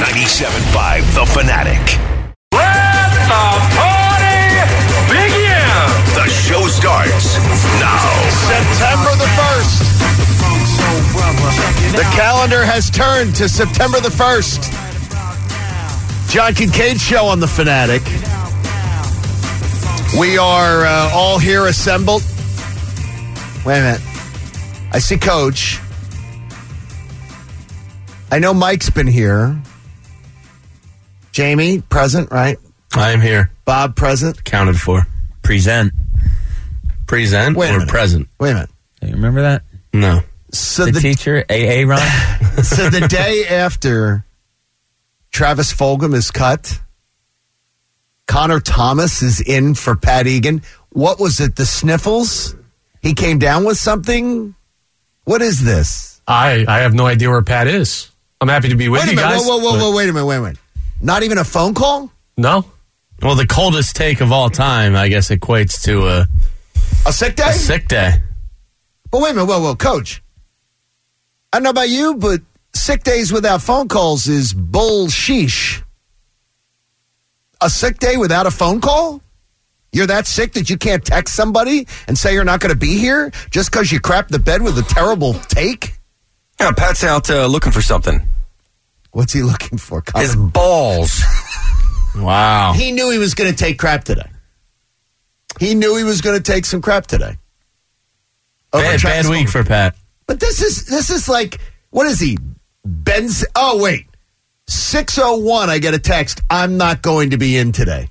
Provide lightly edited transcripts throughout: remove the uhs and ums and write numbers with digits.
97.5 The Fanatic. Let the party begin! The show starts now. September the 1st. The calendar has turned to September the 1st. John Kincaid Show on The Fanatic. We are all here assembled. Wait a minute. I see Coach. I know Mike's been here. Jamie, present, right? I am here. Bob, present. Counted for. Present Wait a or minute. present? Wait a minute. Do you remember that? No. So The teacher, AA Ron? So the day after Travis Fulgham is cut, Connor Thomas is in for Pat Egan. What was it, the sniffles? He came down with something? What is this? I have no idea where Pat is. I'm happy to be with Wait a you minute. guys. Whoa, wait a minute. Not even a phone call? No? Well, the coldest take of all time, I guess, equates to A sick day? a sick day. But wait a minute, whoa, Coach. I don't know about you, but sick days without phone calls is bull-sheesh. A sick day without a phone call? You're that sick that you can't text somebody and say you're not going to be here just because you crapped the bed with a terrible take? Yeah, Pat's out looking for something. What's he looking for, Connor? His balls. Wow. He knew he was going to take crap today. He knew he was going to take some crap today. Bad week for Pat. But this is like, what is he? Ben's. Oh, wait. 6:01, I get a text. I'm not going to be in today.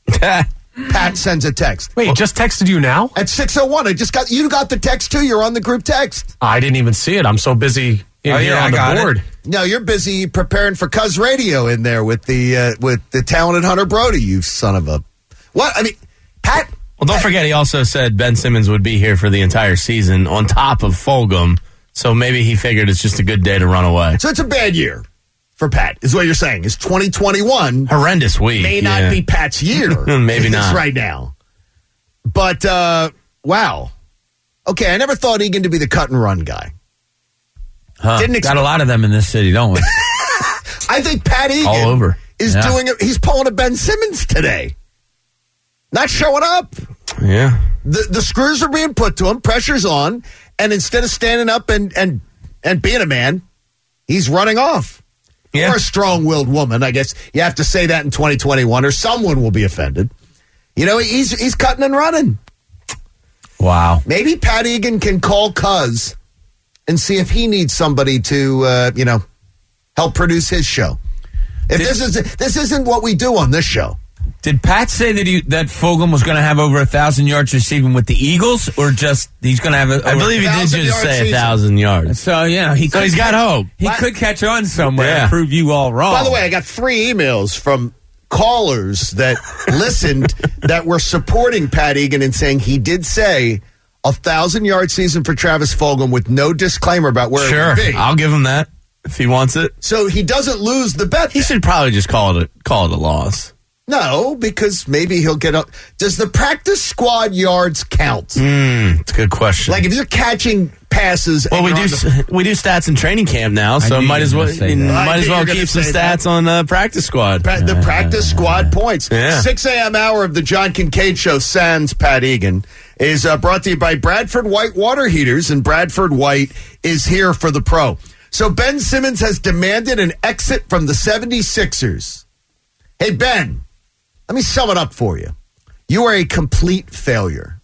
Pat sends a text. Wait, just texted you now? At 6:01, you got the text too. You're on the group text. I didn't even see it. I'm so busy here on the board. No, you're busy preparing for Cuz Radio in there with the talented Hunter Brody, you son of a... What? I mean, Pat... Well, don't forget, he also said Ben Simmons would be here for the entire season on top of Fulgham, so maybe he figured it's just a good day to run away. So it's a bad year for Pat, is what you're saying. Is 2021... Horrendous week. May not be Pat's year. Maybe not. Right now. But, wow. Okay, I never thought Egan to be the cut and run guy. Huh. Didn't Got a lot of them in this city, don't we? I think Pat Egan All over. is Yeah. doing it. He's pulling a Ben Simmons today. Not showing up. Yeah. The screws are being put to him. Pressure's on. And instead of standing up and being a man, he's running off. Yeah. Or a strong-willed woman, I guess. You have to say that in 2021 or someone will be offended. You know, he's cutting and running. Wow. Maybe Pat Egan can call Cuz and see if he needs somebody to, help produce his show. If this isn't what we do on this show. Did Pat say that Fulgham was going to have over 1,000 yards receiving with the Eagles, or just he's going to have I believe he did 1,000 just yard say season. 1,000 yards. So, yeah, he's got hope. He could catch on somewhere Yeah. and prove you all wrong. By the way, I got 3 emails from callers that listened that were supporting Pat Egan and saying he did say 1,000-yard season for Travis Fulgham with no disclaimer about where it Sure. would be. I'll give him that if he wants it. So he doesn't lose the bet. He should probably just call it a loss. No, because maybe he'll get up. Does the practice squad yards count? It's a good question. Like if you're catching passes. Well, and we you're do on the- we do stats in training camp now, so knew might you as were well gonna say that. might I as knew well you were keep some gonna say that. stats on practice squad. the practice squad points. Yeah. 6 a.m. hour of the John Kincaid Show, sans Pat Egan, is brought to you by Bradford White Water Heaters, and Bradford White is here for the pro. So Ben Simmons has demanded an exit from the 76ers. Hey, Ben, let me sum it up for you. You are a complete failure.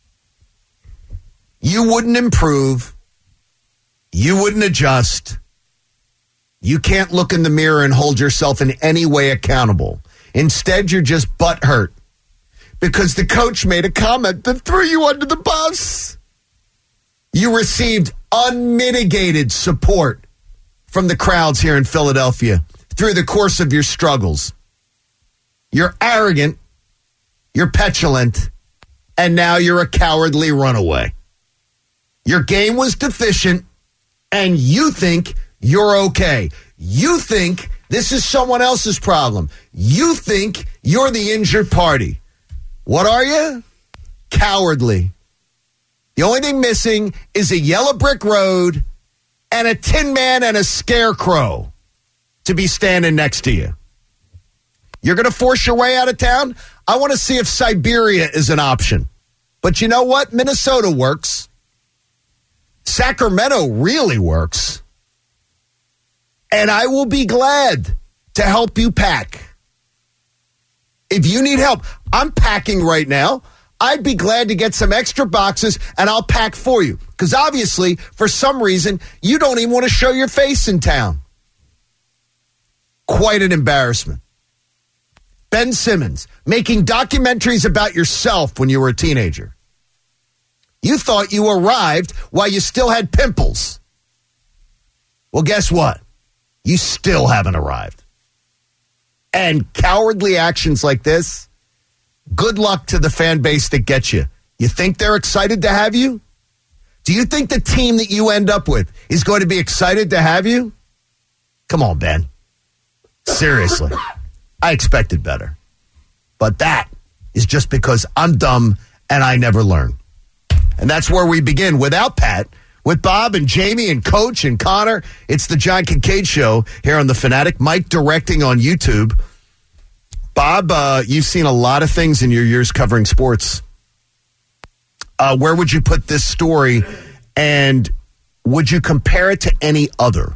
You wouldn't improve. You wouldn't adjust. You can't look in the mirror and hold yourself in any way accountable. Instead, you're just butthurt because the coach made a comment that threw you under the bus. You received unmitigated support from the crowds here in Philadelphia through the course of your struggles. You're arrogant, you're petulant, and now you're a cowardly runaway. Your game was deficient, and you think you're okay. You think this is someone else's problem. You think you're the injured party. What are you? Cowardly. The only thing missing is a yellow brick road and a Tin Man and a scarecrow to be standing next to you. You're going to force your way out of town? I want to see if Siberia is an option. But you know what? Minnesota works. Sacramento really works. And I will be glad to help you pack. If you need help, I'm packing right now. I'd be glad to get some extra boxes and I'll pack for you. Because obviously, for some reason, you don't even want to show your face in town. Quite an embarrassment. Ben Simmons, making documentaries about yourself when you were a teenager. You thought you arrived while you still had pimples. Well, guess what? You still haven't arrived. And cowardly actions like this, good luck to the fan base that gets you. You think they're excited to have you? Do you think the team that you end up with is going to be excited to have you? Come on, Ben. Seriously. I expected better. But that is just because I'm dumb and I never learn. And that's where we begin without Pat, with Bob and Jamie and Coach and Connor. It's the John Kincaid Show here on The Fanatic. Mike directing on YouTube. Bob, you've seen a lot of things in your years covering sports. Where would you put this story, and would you compare it to any other?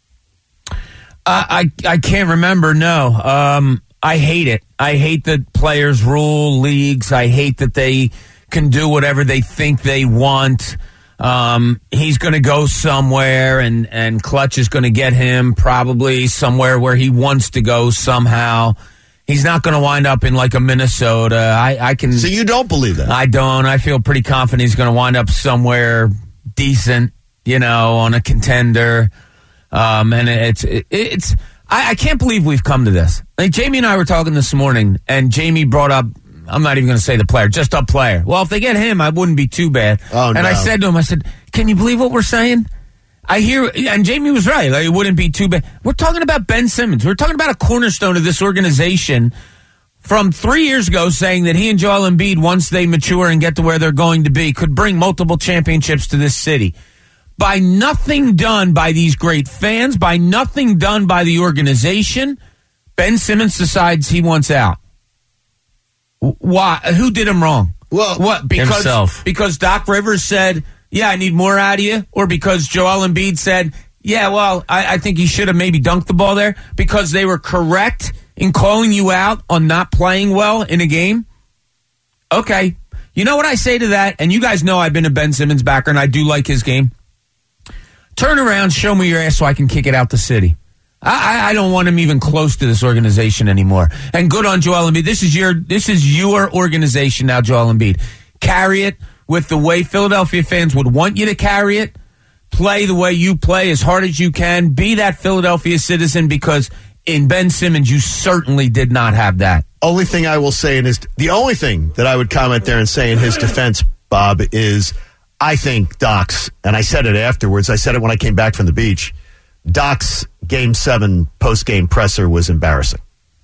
I can't remember, no. I hate it. I hate that players rule leagues. I hate that they can do whatever they think they want. He's going to go somewhere, and Clutch is going to get him probably somewhere where he wants to go somehow. He's not going to wind up in like a Minnesota. I can. So you don't believe that? I don't. I feel pretty confident he's going to wind up somewhere decent, on a contender. And it's. I can't believe we've come to this. Like Jamie and I were talking this morning, and Jamie brought up. I'm not even going to say the player, just a player. Well, if they get him, I wouldn't be too bad. Oh, and no. I said to him, can you believe what we're saying? I hear, and Jamie was right. Like, it wouldn't be too bad. We're talking about Ben Simmons. We're talking about a cornerstone of this organization from 3 years ago, saying that he and Joel Embiid, once they mature and get to where they're going to be, could bring multiple championships to this city. By nothing done by these great fans, by nothing done by the organization, Ben Simmons decides he wants out. Why? Who did him wrong? Well, what? Himself. Because Doc Rivers said, yeah, I need more out of you? Or because Joel Embiid said, yeah, well, I think he should have maybe dunked the ball there? Because they were correct in calling you out on not playing well in a game? Okay. You know what I say to that? And you guys know I've been a Ben Simmons backer, and I do like his game. Turn around, show me your ass so I can kick it out the city. I don't want him even close to this organization anymore. And good on Joel Embiid. This is your organization now, Joel Embiid. Carry it with the way Philadelphia fans would want you to carry it. Play the way you play as hard as you can. Be that Philadelphia citizen, because in Ben Simmons, you certainly did not have that. Only thing I will say the only thing that I would comment there and say in his defense, Bob, is I think Doc's, and I said it afterwards, I said it when I came back from the beach, Doc's Game 7 post-game presser was embarrassing.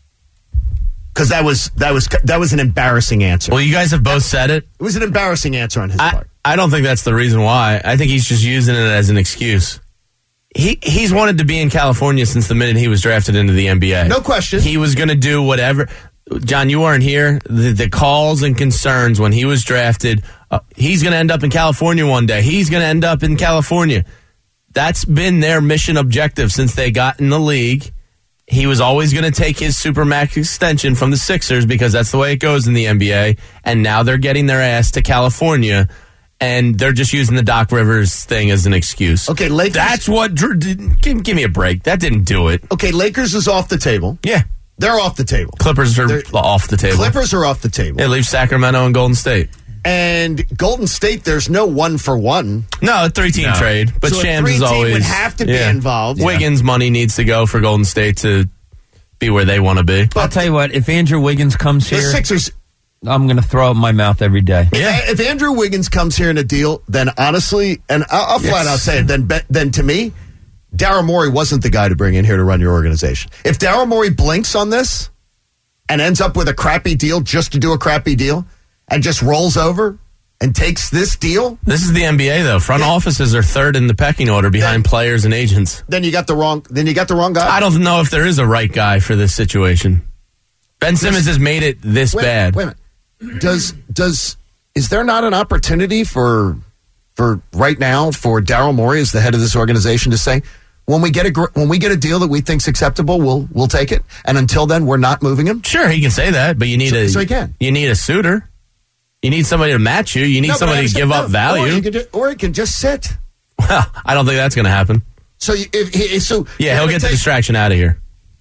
Because that was an embarrassing answer. Well, you guys have both said it. It was an embarrassing answer on his part. I don't think that's the reason why. I think he's just using it as an excuse. He's wanted to be in California since the minute he was drafted into the NBA. No question. He was going to do whatever. John, you weren't here. The calls and concerns when he was drafted, he's going to end up in California one day. He's going to end up in California. That's been their mission objective since they got in the league. He was always going to take his Supermax extension from the Sixers because that's the way it goes in the NBA. And now they're getting their ass to California, and they're just using the Doc Rivers thing as an excuse. Okay, Lakers. That's what Drew did. Give me a break. That didn't do it. Okay, Lakers is off the table. Yeah. They're off the table. Clippers are off the table. Clippers are off the table. It leaves Sacramento and Golden State. And Golden State, there's no 1-for-1. No, a 3-team trade. But so Shams a 3-team is always would have to be involved. Wiggins' money needs to go for Golden State to be where they want to be. I'll tell you what, if Andrew Wiggins comes The here, Sixers. I'm going to throw up my mouth every day. If Andrew Wiggins comes here in a deal, then honestly, and I'll flat out say it, then to me, Daryl Morey wasn't the guy to bring in here to run your organization. If Daryl Morey blinks on this and ends up with a crappy deal just to do a crappy deal and just rolls over, and takes this deal, This is the NBA, though. Front offices are third in the pecking order behind players and agents. then you got the wrong guy. I don't know if there is a right guy for this situation. Ben Simmons has made it this bad. Wait a minute. Is there not an opportunity for right now for Daryl Morey as the head of this organization to say, when we get a deal that we think's acceptable, we'll take it, and until then we're not moving him? Sure, he can say that, but you need so he can. You need a suitor. You need somebody to match you. You need somebody to give up value. Or he can just sit. Well, I don't think that's going to happen. So he'll get the distraction out of here.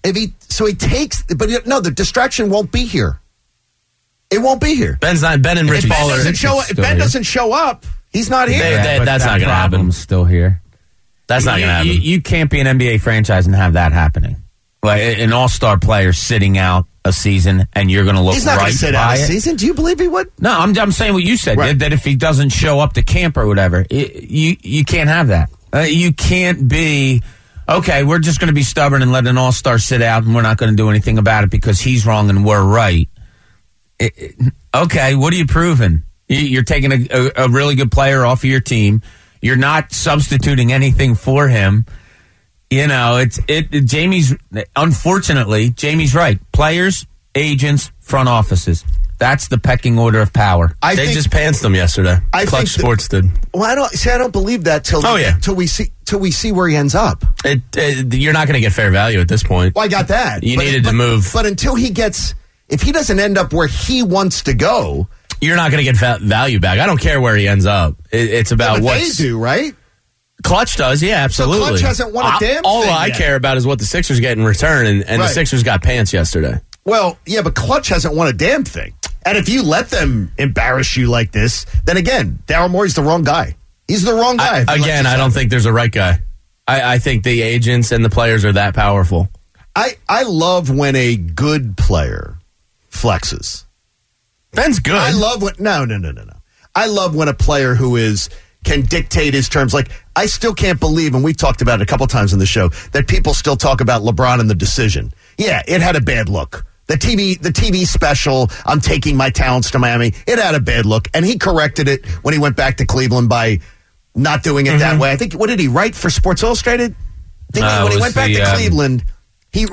The distraction won't be here. It won't be here. Ben and Rich Paul are. If Ben doesn't show up, he's not here. That's not going to happen. Still here. That's not going to happen. You can't be an NBA franchise and have that happening. Like an all-star player sitting out a season, and you're going to look. He's not right going to sit out a season. Do you believe he would? No, I'm saying what you said. Right. That if he doesn't show up to camp or whatever, you can't have that. You can't be. Okay, we're just going to be stubborn and let an all-star sit out, and we're not going to do anything about it because he's wrong and we're right. Okay, what are you proving? You're taking a really good player off of your team. You're not substituting anything for him. You know, unfortunately, Jamie's right. Players, agents, front offices. That's the pecking order of power. They just pantsed them yesterday. Clutch Sports did. Well, I don't believe that till we see where he ends up. You're not going to get fair value at this point. Well, I got that. You needed to move. But until if he doesn't end up where he wants to go, you're not going to get value back. I don't care where he ends up. It's about what they do, right? Clutch does, yeah, absolutely. So Clutch hasn't won a damn thing. All I care about is what the Sixers get in return, and the Sixers got pants yesterday. Well, yeah, but Clutch hasn't won a damn thing. And if you let them embarrass you like this, then again, Daryl Morey's the wrong guy. He's the wrong guy. I don't think there's a right guy. I think the agents and the players are that powerful. I love when a good player flexes. Ben's good. I love when no. I love when a player who can dictate his terms. Like, I still can't believe, and we've talked about it a couple times in the show, that people still talk about LeBron and the decision. Yeah, it had a bad look. The TV special, I'm taking my talents to Miami, it had a bad look. And he corrected it when he went back to Cleveland by not doing it that way. I think, what did he write for Sports Illustrated? When he went back to Cleveland, he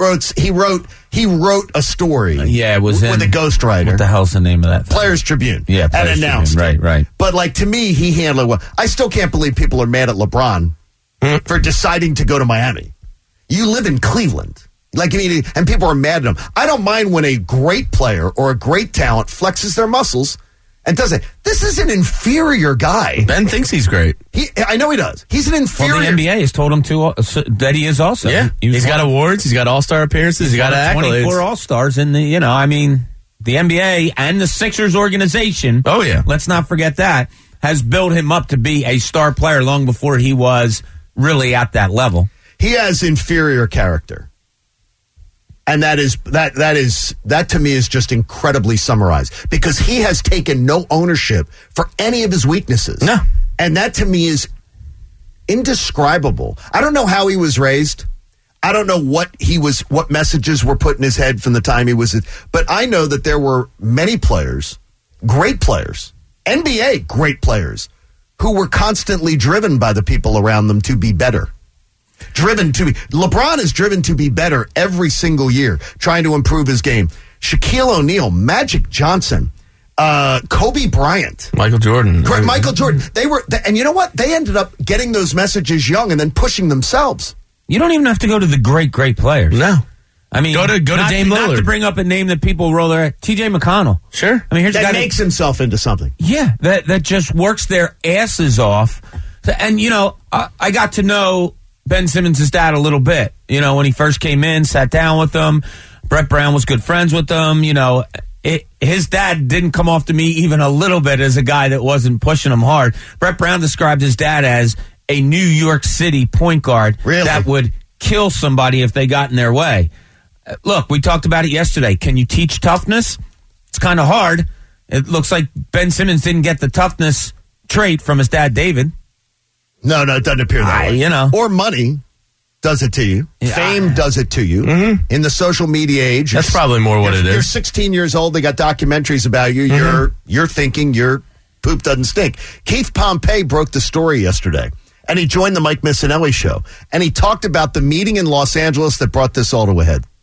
wrote a story. It was with a ghostwriter. What the hell's the name of that thing? Players Tribune. Yeah, and announced Tribune. it. Right. But like, to me, he handled it well. I still can't believe people are mad at LeBron for deciding to go to Miami. You live in Cleveland. Like, and people are mad at him. I don't mind when a great player or a great talent flexes their muscles and does it. This is an inferior guy. Ben thinks he's great. I know he does. He's an inferior. Well, the NBA has told him that he is also. Yeah, he's got awards. He's got All-Star appearances. He's got accolades. 24 All-Stars in the. The NBA and the Sixers organization. Oh yeah, let's not forget that has built him up to be a star player long before he was really at that level. He has inferior character. And that to me is just incredibly summarized, because he has taken no ownership for any of his weaknesses. No. And that to me is indescribable. I don't know how he was raised. I don't know what messages were put in his head from the time he was, but I know that there were many players, great players, NBA great players, who were constantly driven by the people around them to be better. LeBron is driven to be better every single year, trying to improve his game. Shaquille O'Neal, Magic Johnson, Kobe Bryant, Michael Jordan. Michael Jordan. And you know what? They ended up getting those messages young and then pushing themselves. You don't even have to go to the great players. No. I mean, go to Dame Lillard. Not to bring up a name that people roll their T.J. McConnell. Sure. I mean, here's a guy makes himself into something. Yeah, that just works their asses off. And I got to know Ben Simmons' dad a little bit. When he first came in, sat down with him. Brett Brown was good friends with him. His dad didn't come off to me even a little bit as a guy that wasn't pushing him hard. Brett Brown described his dad as a New York City point guard that would kill somebody if they got in their way. Look, we talked about it yesterday. Can you teach toughness? It's kind of hard. It looks like Ben Simmons didn't get the toughness trait from his dad, David. No, it doesn't appear that way. Or money does it to you. Yeah. Fame does it to you. Mm-hmm. In the social media age. That's probably more what it is. You're 16 years old. They got documentaries about you. Mm-hmm. You're thinking you're poop doesn't stink. Keith Pompey broke the story yesterday, and he joined the Mike Missinelli show, and he talked about the meeting in Los Angeles that brought this all to a head.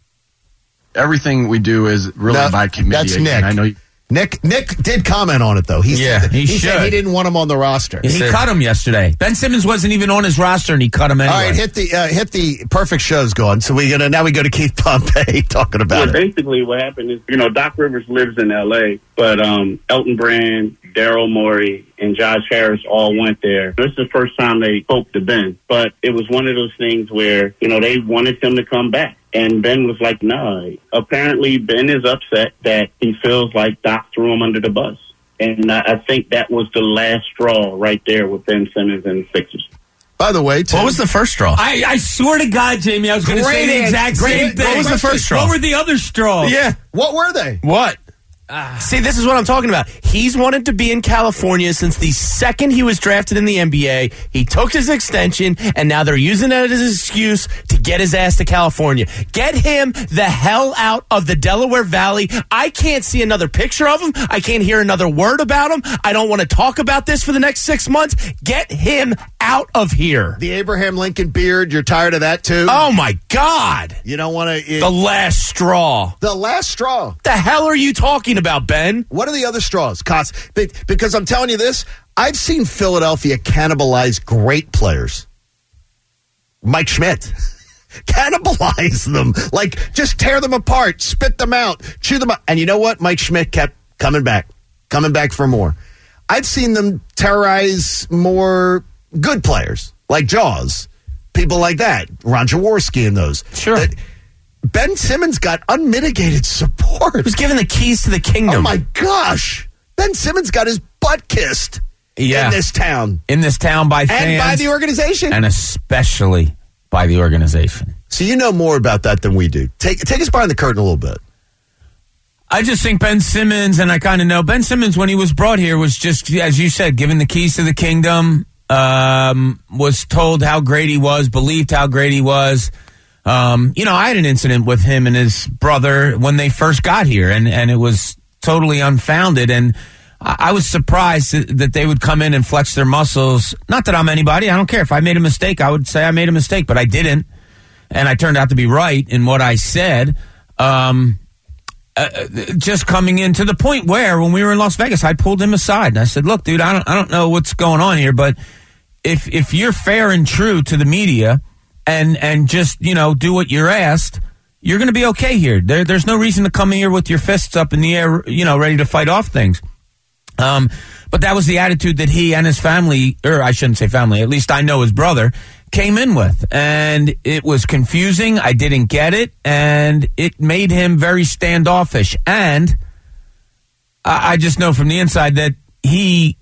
Everything we do is really by committee. That's Nick. I know Nick did comment on it, though. He said he didn't want him on the roster. He cut him yesterday. Ben Simmons wasn't even on his roster, and he cut him anyway. All right, hit the perfect show's going. So now we go to Keith Pompey talking about it. Basically, what happened is, Doc Rivers lives in L.A., but Elton Brand, Daryl Morey, and Josh Harris all went there. This is the first time they spoke to Ben, but it was one of those things where, they wanted him to come back. And Ben was like, no. Apparently, Ben is upset that he feels like Doc threw him under the bus. And I think that was the last straw right there with Ben Simmons and the Sixers. By the way, Tim, what was the first straw? I swear to God, Jamie, I was going to say the exact same thing. What was the first straw? What were the other straws? Yeah. What were they? What? See, this is what I'm talking about. He's wanted to be in California since the second he was drafted in the NBA. He took his extension, and now they're using it as an excuse to get his ass to California. Get him the hell out of the Delaware Valley. I can't see another picture of him. I can't hear another word about him. I don't want to talk about this for the next 6 months. Get him out of here. The Abraham Lincoln beard, you're tired of that too? Oh, my God. You don't want to... The last straw. The last straw. The hell are you talking about, Ben? What are the other straws, Kotz? Because I'm telling you this, I've seen Philadelphia cannibalize great players. Mike Schmidt. Cannibalize them. Like, just tear them apart, spit them out, chew them up. And you know what? Mike Schmidt kept coming back for more. I've seen them terrorize more good players, like Jaws. People like that. Ron Jaworski and those. Sure. Ben Simmons got unmitigated support. He was given the keys to the kingdom. Oh, my gosh. Ben Simmons got his butt kissed in this town. In this town by fans. And by the organization. And especially by the organization. So you know more about that than we do. Take us behind the curtain a little bit. I just think Ben Simmons, and I kind of know, Ben Simmons, when he was brought here, was just, as you said, given the keys to the kingdom, was told how great he was, believed how great he was. I had an incident with him and his brother when they first got here, and it was totally unfounded. And I was surprised that they would come in and flex their muscles. Not that I'm anybody. I don't care. If I made a mistake, I would say I made a mistake, but I didn't. And I turned out to be right in what I said. Just coming in to the point where when we were in Las Vegas, I pulled him aside and I said, look, dude, I don't know what's going on here, but if you're fair and true to the media and just, do what you're asked, you're going to be okay here. There's no reason to come here with your fists up in the air, ready to fight off things. But that was the attitude that he and his family, or I shouldn't say family, at least I know his brother, came in with. And it was confusing. I didn't get it. And it made him very standoffish. And I just know from the inside that he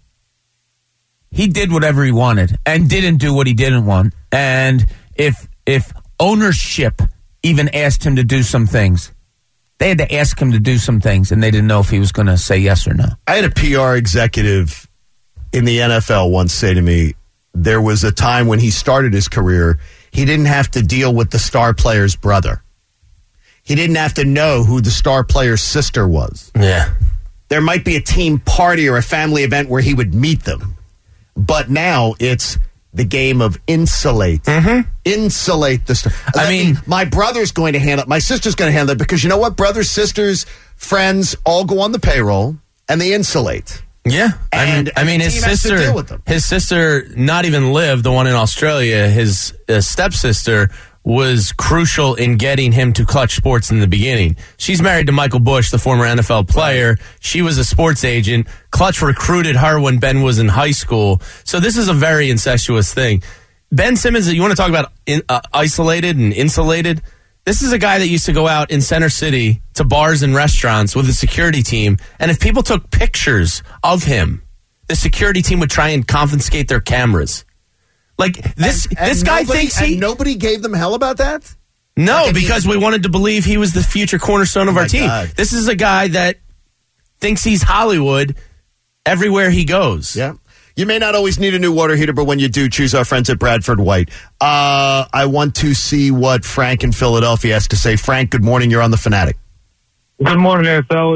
did whatever he wanted and didn't do what he didn't want. And if ownership even asked him to do some things, they had to ask him to do some things, and they didn't know if he was going to say yes or no. I had a PR executive in the NFL once say to me, there was a time when he started his career, he didn't have to deal with the star player's brother. He didn't have to know who the star player's sister was. Yeah. There might be a team party or a family event where he would meet them. But now it's the game of insulate. Mm-hmm. Insulate the star. My brother's going to handle it. My sister's going to handle it because you know what? Brothers, sisters, friends all go on the payroll and they insulate. Yeah. And his sister not even lived, the one in Australia, his stepsister was crucial in getting him to Clutch Sports in the beginning. She's married to Michael Bush, the former NFL player. She was a sports agent. Clutch recruited her when Ben was in high school. So this is a very incestuous thing. Ben Simmons, you want to talk about isolated and insulated? This is a guy that used to go out in Center City to bars and restaurants with a security team. And if people took pictures of him, the security team would try and confiscate their cameras. Like this guy thinks and nobody gave them hell about that? No, because we wanted to believe he was the future cornerstone of our team. God. This is a guy that thinks he's Hollywood everywhere he goes. Yeah. You may not always need a new water heater, but when you do, choose our friends at Bradford White. I want to see what Frank in Philadelphia has to say. Frank, good morning. You're on the Fanatic. Good morning there, fellas.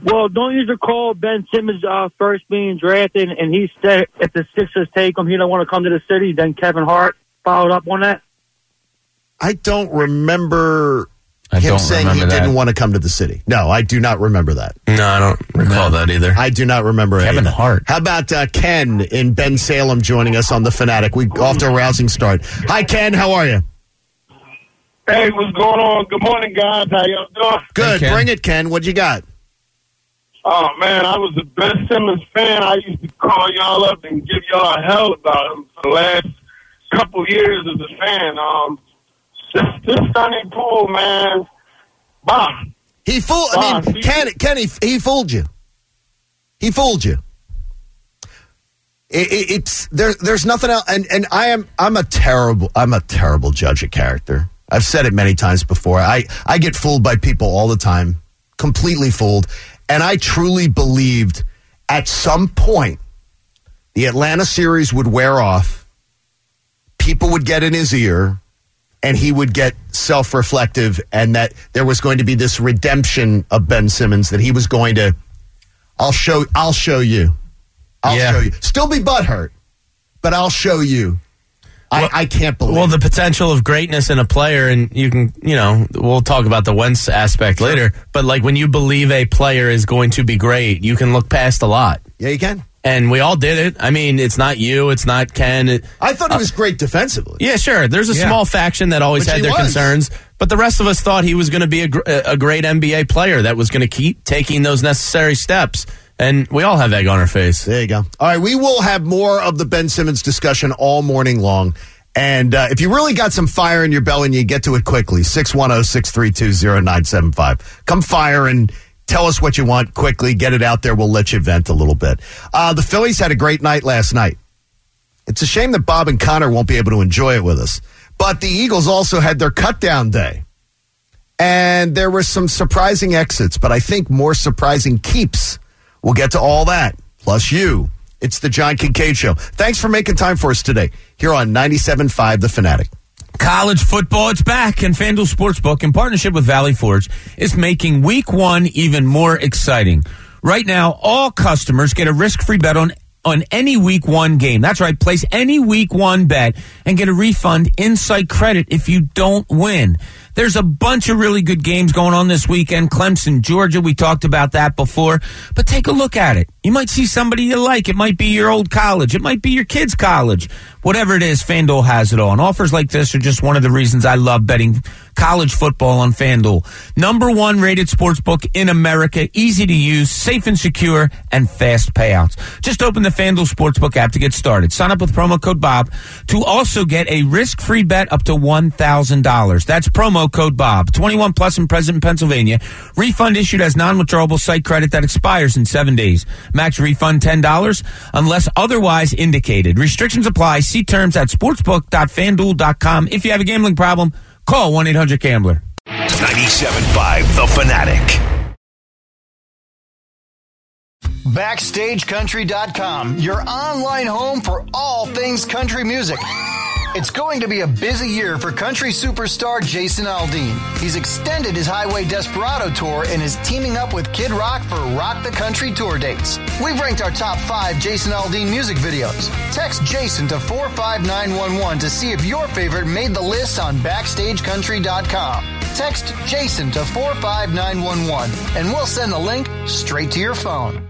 Well, don't you recall Ben Simmons first being drafted, and he said if the Sixers take him, he don't want to come to the city. Then Kevin Hart followed up on that. I don't remember him saying he didn't want to come to the city. No, I do not remember that. No, I don't recall that either. I do not remember Kevin Hart. How about Ken in Ben Salem joining us on The Fanatic? We off to a rousing start. Hi, Ken. How are you? Hey, what's going on? Good morning, guys. How y'all doing? Good. Hey, bring it, Ken. What you got? Oh, man, I was a Ben Simmons fan. I used to call y'all up and give y'all hell about him for the last couple years as a fan. This Sonny Poole, man, bah. He fooled. I mean, Ken, he fooled you. He fooled you. There's nothing else. And I'm a terrible judge of character. I've said it many times before. I get fooled by people all the time, completely fooled. And I truly believed at some point the Atlanta series would wear off, people would get in his ear, and he would get self-reflective, and that there was going to be this redemption of Ben Simmons, that he was going to, I'll show you. I'll show you. Still be butthurt, but I'll show you. I can't believe it. Well, the potential of greatness in a player, and you can, we'll talk about the Wentz aspect later, but like when you believe a player is going to be great, you can look past a lot. Yeah, you can. And we all did it. I mean, it's not you, it's not Ken. I thought he was great defensively. Yeah, sure. There's a small faction that always had their concerns, but the rest of us thought he was going to be a great NBA player that was going to keep taking those necessary steps. And we all have egg on our face. There you go. All right, we will have more of the Ben Simmons discussion all morning long. And if you really got some fire in your belly and you get to it quickly, 610-632-0975. Come fire and tell us what you want quickly. Get it out there. We'll let you vent a little bit. The Phillies had a great night last night. It's a shame that Bob and Connor won't be able to enjoy it with us. But the Eagles also had their cut-down day. And there were some surprising exits, but I think more surprising keeps. We'll get to all that, plus you. It's the John Kincaid Show. Thanks for making time for us today here on 97.5 The Fanatic. College football, it's back, and FanDuel Sportsbook, in partnership with Valley Forge, is making Week 1 even more exciting. Right now, all customers get a risk-free bet on any Week 1 game. That's right, place any Week 1 bet and get a refund in-site credit if you don't win. There's a bunch of really good games going on this weekend. Clemson, Georgia, we talked about that before. But take a look at it. You might see somebody you like. It might be your old college. It might be your kid's college. Whatever it is, FanDuel has it all. And offers like this are just one of the reasons I love betting college football on FanDuel. #1 rated sportsbook in America. Easy to use, safe and secure, and fast payouts. Just open the FanDuel Sportsbook app to get started. Sign up with promo code Bob to also get a risk-free bet up to $1,000. That's promo code Bob. 21 plus and present in Pennsylvania. Refund issued as non-withdrawable site credit that expires in 7 days. Max refund $10 unless otherwise indicated. Restrictions apply. See terms at sportsbook.fanduel.com. If you have a gambling problem, call 1-800-GAMBLER. 97.5 The Fanatic. BackstageCountry.com, your online home for all things country music. It's going to be a busy year for country superstar Jason Aldean. He's extended his Highway Desperado tour and is teaming up with Kid Rock for Rock the Country tour dates. We've ranked our top 5 Jason Aldean music videos. Text Jason to 45911 to see if your favorite made the list on BackstageCountry.com. Text Jason to 45911 and we'll send the link straight to your phone.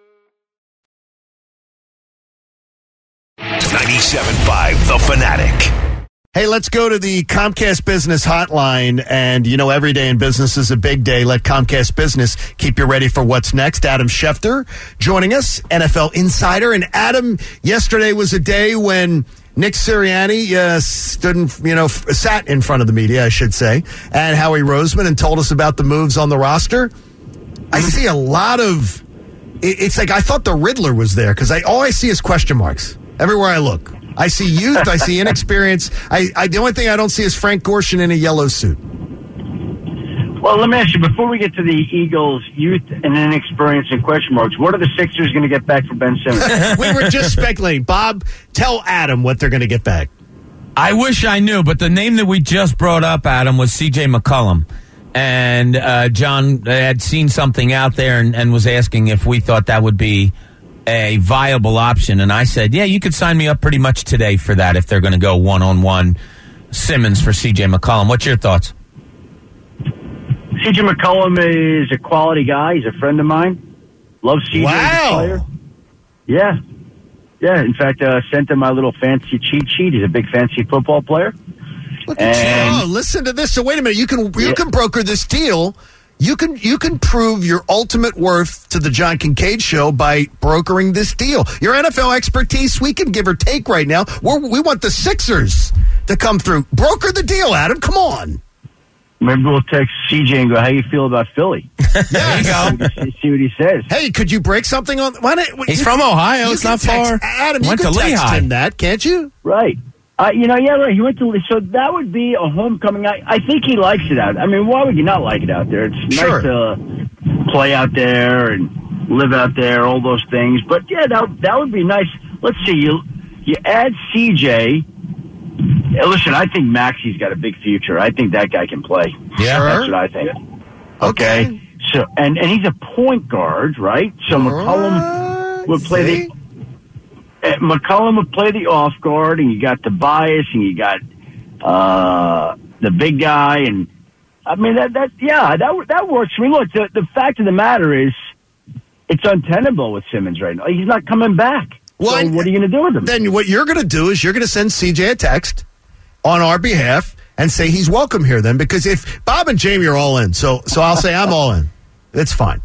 97.5 The Fanatic. Hey, let's go to the Comcast Business Hotline. And, every day in business is a big day. Let Comcast Business keep you ready for what's next. Adam Schefter joining us, NFL Insider. And Adam, yesterday was a day when Nick Sirianni sat in front of the media, I should say, and Howie Roseman, and told us about the moves on the roster. I see a lot of... It's like I thought the Riddler was there because all I see is question marks. Everywhere I look, I see youth, I see inexperience. The only thing I don't see is Frank Gorshin in a yellow suit. Well, let me ask you, before we get to the Eagles' youth and inexperience and question marks, what are the Sixers going to get back for Ben Simmons? We were just speculating. Bob, tell Adam what they're going to get back. I wish I knew, but the name that we just brought up, Adam, was C.J. McCollum. And John had seen something out there and was asking if we thought that would be a viable option. And I said, yeah, you could sign me up pretty much today for that if they're going to go one-on-one Simmons for C.J. McCollum. What's your thoughts? C.J. McCollum is a quality guy. He's a friend of mine. Love C.J. as a player. Yeah. Yeah, in fact, sent him my little fancy cheat sheet. He's a big fancy football player. Look at you. Oh, listen to this. So wait a minute. You can broker this deal. You can prove your ultimate worth to the John Kincaid Show by brokering this deal. Your NFL expertise, we can give or take right now. We want the Sixers to come through. Broker the deal, Adam. Come on. Maybe we'll text CJ and go, how you feel about Philly? There you go. See what he says. Hey, could you break something on? He's from Ohio. It's not far. Adam, you can text him that, can't you? Right. Right. He went to, so that would be a homecoming. I think he likes it out. I mean, why would you not like it out there? It's nice to play out there and live out there, all those things. But yeah, that would be nice. Let's see, you add CJ. Listen, I think Maxi's got a big future. I think that guy can play. Yeah, that's what I think. Okay. So and he's a point guard, right? So McCollum would play the off guard, and you got Tobias, and you got the big guy, and I mean that works for me. Look, the fact of the matter is, it's untenable with Simmons right now. He's not coming back. Well, so what are you going to do with him? Then what you're going to do is you're going to send CJ a text on our behalf and say he's welcome here. Then, because if Bob and Jamie are all in, so I'll say I'm all in. It's fine.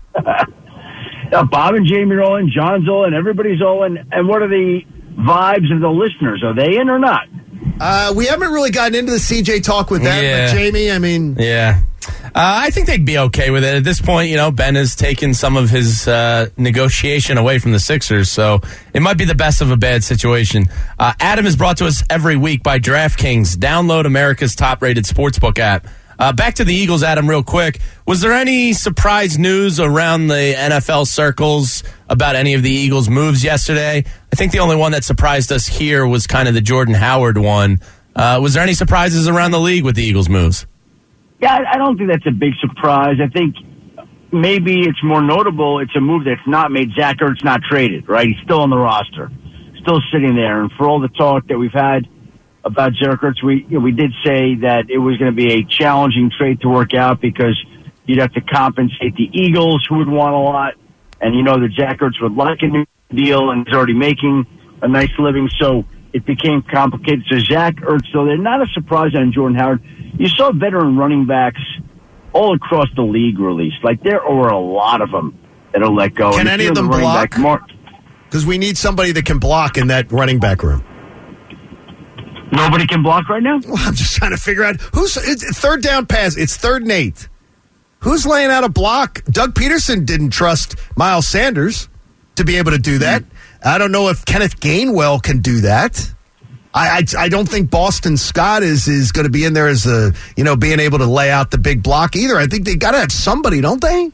Bob and Jamie are all in. John's all in. Everybody's all in. And what are the vibes of the listeners? Are they in or not? We haven't really gotten into the CJ talk with them, but Jamie, I mean, yeah. I think they'd be okay with it. At this point, Ben has taken some of his negotiation away from the Sixers, so it might be the best of a bad situation. Adam is brought to us every week by DraftKings. Download America's top-rated sportsbook app. Back to the Eagles, Adam, real quick. Was there any surprise news around the NFL circles about any of the Eagles' moves yesterday? I think the only one that surprised us here was kind of the Jordan Howard one. Was there any surprises around the league with the Eagles' moves? Yeah, I don't think that's a big surprise. I think maybe it's more notable. It's a move that's not made. Zach Ertz not traded, right? He's still on the roster, still sitting there. And for all the talk that we've had about Zach Ertz, we did say that it was going to be a challenging trade to work out because you'd have to compensate the Eagles, who would want a lot. And that Zach Ertz would like a new deal and is already making a nice living. So it became complicated. So Zach Ertz, though, they're not a surprise on Jordan Howard. You saw veteran running backs all across the league released. Like, there are a lot of them that'll let go. Can any of them block? Because we need somebody that can block in that running back room. Nobody can block right now? Well, I'm just trying to figure out it's third down pass. It's 3rd and 8. Who's laying out a block? Doug Peterson didn't trust Miles Sanders to be able to do that. I don't know if Kenneth Gainwell can do that. I don't think Boston Scott is going to be in there as being able to lay out the big block either. I think they got to have somebody, don't they?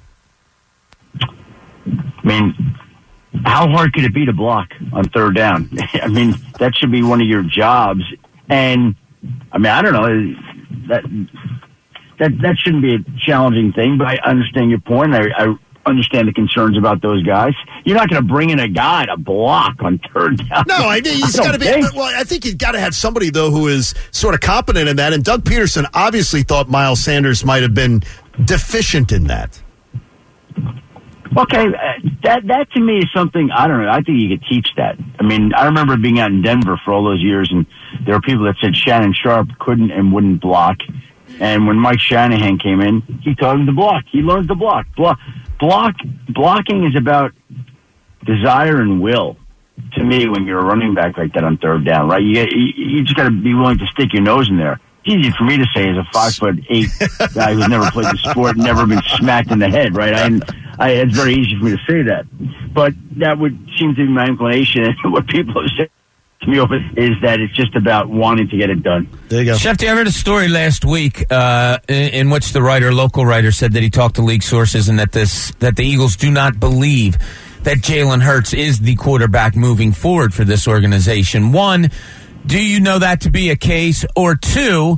I mean, how hard could it be to block on 3rd down? I mean, that should be one of your jobs. And I mean, I don't know that shouldn't be a challenging thing. But I understand your point. I understand the concerns about those guys. You're not going to bring in a guy to block on 3rd down. No, I mean, he's got to be. Well, I think you've got to have somebody though who is sort of competent in that. And Doug Peterson obviously thought Miles Sanders might have been deficient in that. Okay, that to me is something, I don't know, I think you could teach that. I mean, I remember being out in Denver for all those years, and there were people that said Shannon Sharp couldn't and wouldn't block. And when Mike Shanahan came in, he taught him to block. He learned to block. Blocking is about desire and will, to me, when you're a running back like that on 3rd down, right? You just got to be willing to stick your nose in there. It's easy for me to say as a 5'8" guy who's never played the sport, never been smacked in the head, right? It's very easy for me to say that. But that would seem to be my inclination. And what people have said to me is that it's just about wanting to get it done. There you go. Shefty, I read a story last week in which the local writer, said that he talked to league sources and that the Eagles do not believe that Jalen Hurts is the quarterback moving forward for this organization. One, do you know that to be a case? Or two,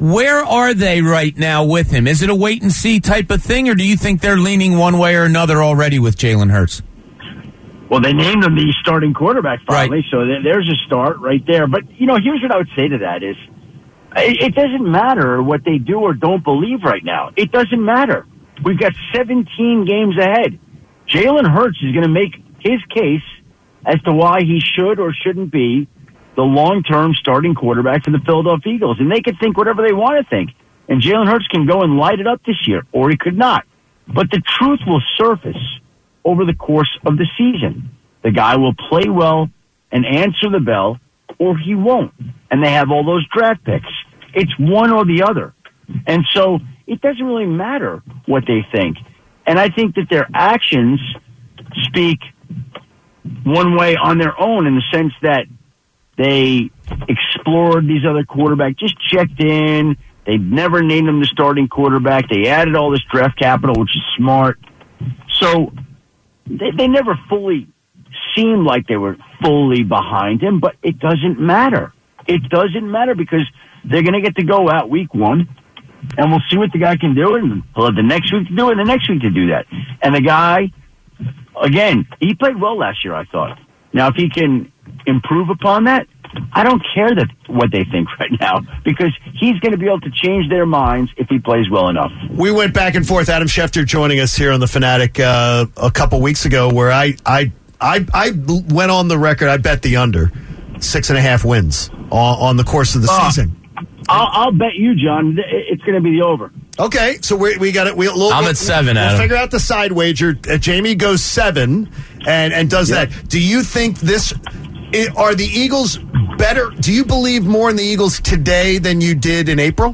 Where are they right now with him? Is it a wait-and-see type of thing, or do you think they're leaning one way or another already with Jalen Hurts? Well, they named him the starting quarterback finally, right. So there's a start right there. But, here's what I would say to that is, it doesn't matter what they do or don't believe right now. It doesn't matter. We've got 17 games ahead. Jalen Hurts is going to make his case as to why he should or shouldn't be the long-term starting quarterback for the Philadelphia Eagles. And they can think whatever they want to think. And Jalen Hurts can go and light it up this year, or he could not. But the truth will surface over the course of the season. The guy will play well and answer the bell, or he won't. And they have all those draft picks. It's one or the other. And so it doesn't really matter what they think. And I think that their actions speak one way on their own, in the sense that they explored these other quarterbacks, just checked in. They never named him the starting quarterback. They added all this draft capital, which is smart. So they never fully seemed like they were fully behind him, but it doesn't matter. It doesn't matter, because they're going to get to go out week one, and we'll see what the guy can do, and he'll have the next week to do it, and the next week to do that. And the guy, again, he played well last year, I thought. Now, if he can improve upon that, I don't care what they think right now, because he's going to be able to change their minds if he plays well enough. We went back and forth. Adam Schefter joining us here on The Fanatic a couple weeks ago, where I went on the record. I bet the under 6.5 wins on the course of the season. I'll bet you, John, it's going to be the over. Okay, so we got it. I'm at 7. We'll figure out the side wager. Jamie goes 7 and does that. Do you think are the Eagles better? Do you believe more in the Eagles today than you did in April?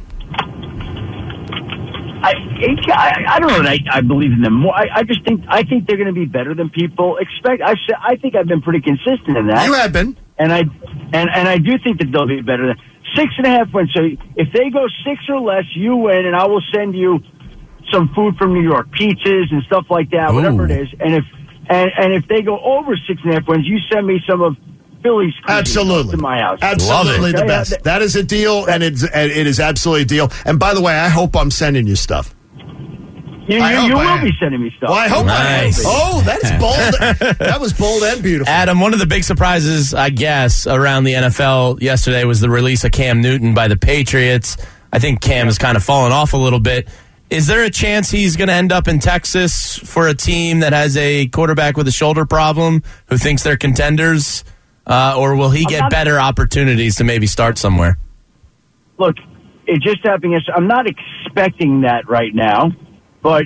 I don't know that I believe in them more. I think they're going to be better than people expect. I think I've been pretty consistent in that. You have been, and I do think that they'll be better than 6.5 wins. So if they go 6 or less, you win, and I will send you some food from New York, pizzas and stuff like that, whatever it is. And if they go over 6.5 wins, you send me some of Philly's absolutely to my house. Absolutely the best. That is a deal, and it is absolutely a deal. And by the way, I hope I'm sending you stuff. You will be sending me stuff. Well, I hope nice. That is bold. That was bold and beautiful. Adam, one of the big surprises, I guess, around the NFL yesterday was the release of Cam Newton by the Patriots. I think Cam has kind of fallen off a little bit. Is there a chance he's going to end up in Texas for a team that has a quarterback with a shoulder problem who thinks they're contenders? Or will he get better opportunities to maybe start somewhere? Look, it just happened yesterday. I'm not expecting that right now. But,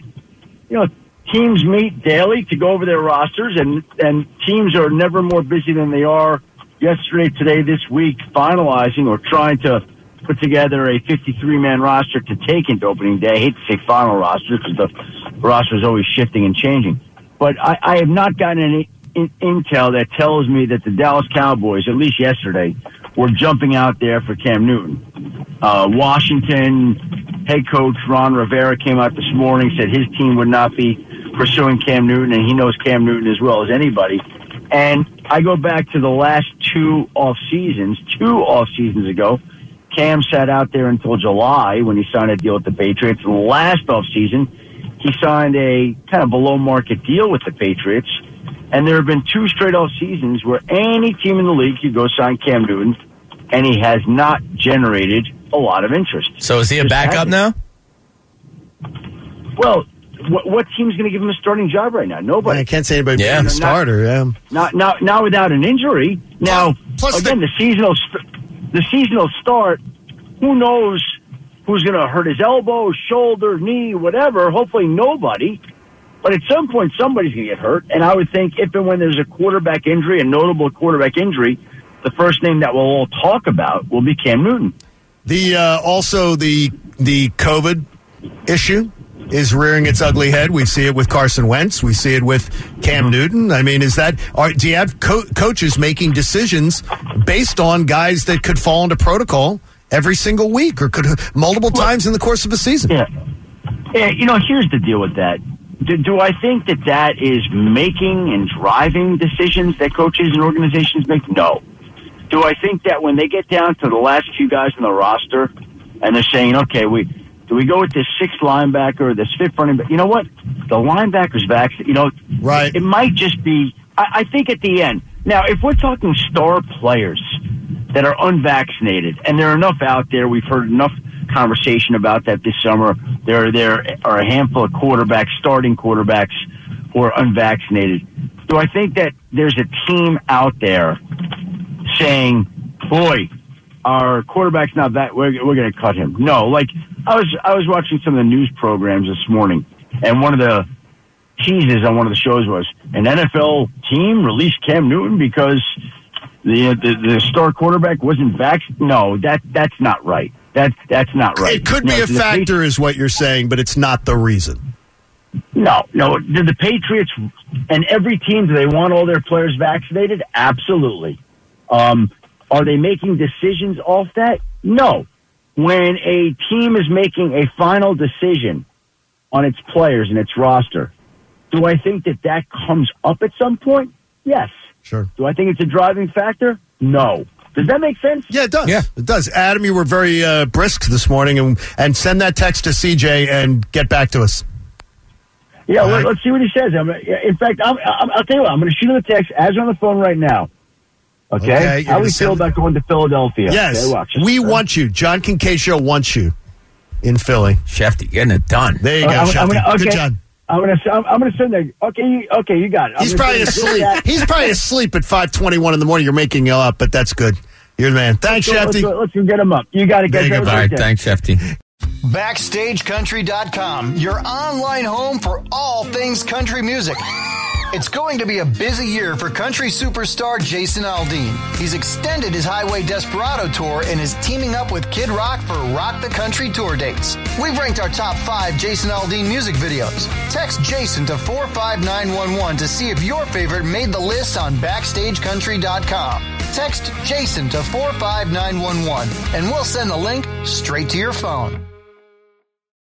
teams meet daily to go over their rosters, and teams are never more busy than they are yesterday, today, this week, finalizing or trying to put together a 53-man roster to take into opening day. I hate to say final roster, because the roster is always shifting and changing. But I have not gotten any intel that tells me that the Dallas Cowboys, at least yesterday, were jumping out there for Cam Newton. Washington head coach Ron Rivera came out this morning, said his team would not be pursuing Cam Newton, and he knows Cam Newton as well as anybody. And I go back to the last two off seasons ago. Cam sat out there until July when he signed a deal with the Patriots. And the last off season, he signed a kind of below market deal with the Patriots. And there have been 2 straight off seasons where any team in the league could go sign Cam Newton, and he has not generated a lot of interest. So is he a backup now? Well, what team's going to give him a starting job right now? Nobody. I can't say anybody being a starter. Not without an injury. Now, again, the seasonal start. Who knows who's going to hurt his elbow, shoulder, knee, whatever? Hopefully, nobody. But at some point, somebody's going to get hurt. And I would think if and when there's a quarterback injury, a notable quarterback injury, the first name that we'll all talk about will be Cam Newton. Also the COVID issue is rearing its ugly head. We see it with Carson Wentz. We see it with Cam Newton. I mean, do you have coaches making decisions based on guys that could fall into protocol every single week or could multiple times in the course of a season? Yeah. Here's the deal with that. Do I think that is making and driving decisions that coaches and organizations make? No. Do I think that when they get down to the last few guys on the roster, and they're saying, okay, do we go with this sixth linebacker or this fifth running back? You know what? The linebacker's vaccinated. You know, right? It might just be. I think at the end. Now, if we're talking star players that are unvaccinated, and there are enough out there, we've heard enough conversation about that this summer. There are a handful of quarterbacks, starting quarterbacks, who are unvaccinated. Do I think that there's a team out there saying, boy, our quarterback's not that, we're going to cut him? No. Like, I was watching some of the news programs this morning, and one of the teases on one of the shows was an NFL team released Cam Newton because the star quarterback wasn't vaccinated. No, that's not right. That's not right. It could be a factor, is what you're saying, but it's not the reason. No. Do the Patriots and every team, do they want all their players vaccinated? Absolutely. Are they making decisions off that? No. When a team is making a final decision on its players and its roster, do I think that comes up at some point? Yes. Sure. Do I think it's a driving factor? No. Does that make sense? Yeah, it does. Yeah. It does. Adam, you were very brisk this morning, and send that text to CJ and get back to us. Yeah, let's see what he says. In fact, I'll tell you what, I'm going to shoot him a text as we're on the phone right now. Okay? How do we feel about going to Philadelphia? Yes. Okay, watch. We want you. John Kincaid Show wants you in Philly. Shefty, getting it done. There you go, Shefty. Good job. I'm gonna send that. Okay, you got it. He's probably asleep. He's probably asleep at 5:21 in the morning. You're making him up, but that's good. You're the man. Thanks, Shefty. Let's go get him up. You got to get him. All right, thanks, Shefty. BackstageCountry.com, your online home for all things country music. It's going to be a busy year for country superstar Jason Aldean. He's extended his Highway Desperado tour and is teaming up with Kid Rock for Rock the Country tour dates. We've ranked our top 5 Jason Aldean music videos. Text Jason to 45911 to see if your favorite made the list on BackstageCountry.com. Text Jason to 45911 and we'll send the link straight to your phone.